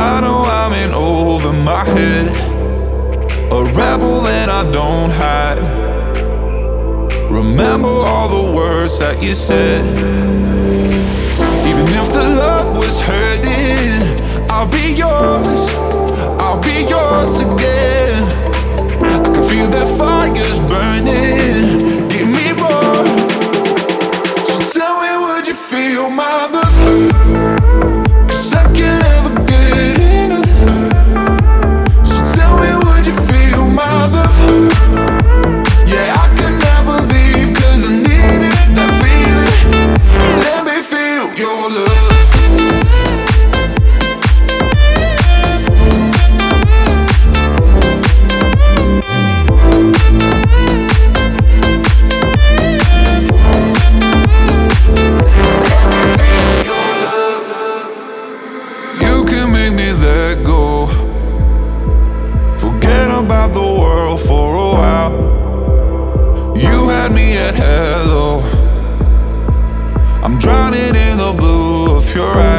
I know I'm in over my head, a rebel that I don't hide. Remember all the words that you said. Even if the love was hurting, I'll be yours, I'll be yours again. I can feel that fire's burning, give me more. So tell me, would you feel my love? 'Cause I can't ever get enough. So tell me, would you feel my love? Yeah, I can never leave, 'cause I need it, that feeling. Let me feel your love. You can make me let go, forget about the world for a while. You had me at hello, I'm drowning in the blue of your eyes.